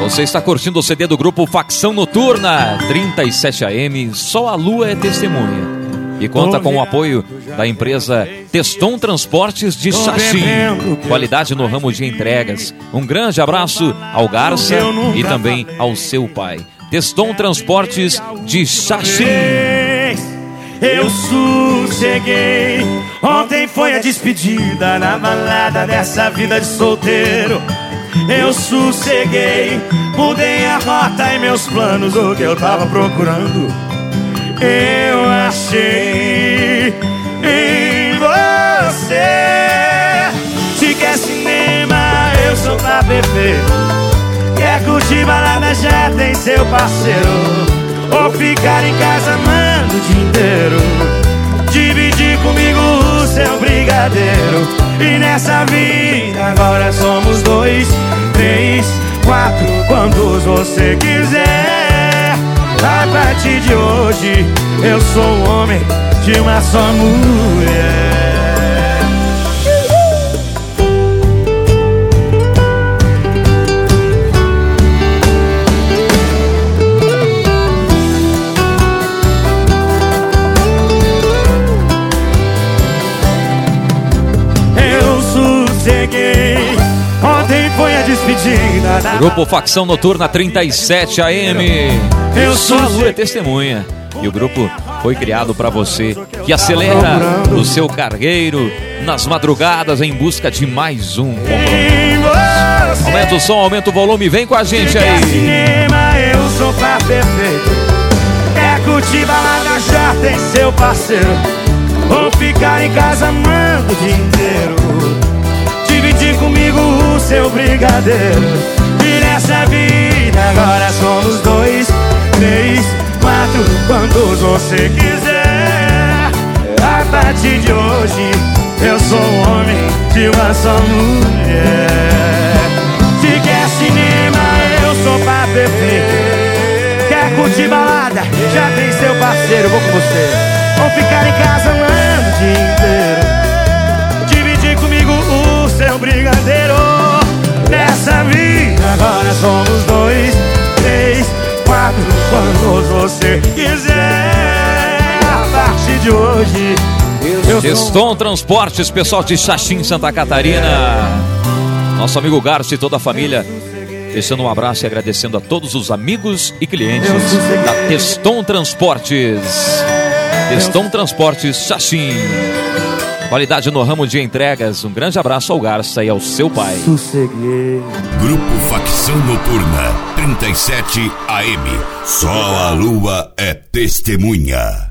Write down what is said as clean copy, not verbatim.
Você está curtindo o CD do grupo Facção Noturna 37 AM, Só a Lua é Testemunha. E conta com o apoio da empresa Teston Transportes de Xaxim. Qualidade no ramo de entregas. Um grande abraço ao Garça e também ao seu pai. Teston Transportes de Xaxim. Eu sosseguei. Ontem foi a despedida na balada dessa vida de solteiro. Eu sosseguei, mudei a rota e meus planos, o que eu tava procurando eu achei em você. Se quer cinema, eu sou pra beber. Quer curtir balada, já tem seu parceiro. Ou ficar em casa amando o dia inteiro. Dividir comigo o seu brigadeiro. E nessa vida agora somos 2, 3, 4, quantos você quiser. A partir de hoje eu sou um homem de uma só mulher. Eu sosseguei. Ontem foi a despedida da Grupo Facção Noturna 37 AM. Só a Lua é Testemunha. E o grupo foi criado para você que acelera o seu cargueiro nas madrugadas em busca de mais um compromisso. Aumenta o som, aumenta o volume, vem com a gente aí. Cinema, eu sou pra perfeito. Quer curtir balada, já tem seu parceiro. Ou ficar em casa amando o dia inteiro. Dividir comigo o seu brigadeiro. E nessa vida agora somos 2, 3, 4, quantos você quiser. A partir de hoje eu sou um homem de uma só mulher. Se quer cinema, eu sou pra perfeito. Quer curtir balada, já tem seu parceiro, vou com você. Ou ficar em casa amando o dia inteiro. Dividir comigo o seu brigadeiro. Nessa vida agora somos 2, 3, 4, quantos você quiser. A partir de hoje eu Teston Transportes, pessoal de Xaxim, Santa Catarina. Nosso amigo Garça e toda a família, deixando um abraço e agradecendo a todos os amigos e clientes da Teston Transportes. Teston Transportes Xaxim. Qualidade no ramo de entregas. Um grande abraço ao Garça e ao seu pai. sosseguei. Grupo Facção Noturna 37 AM. Só a Lua é Testemunha.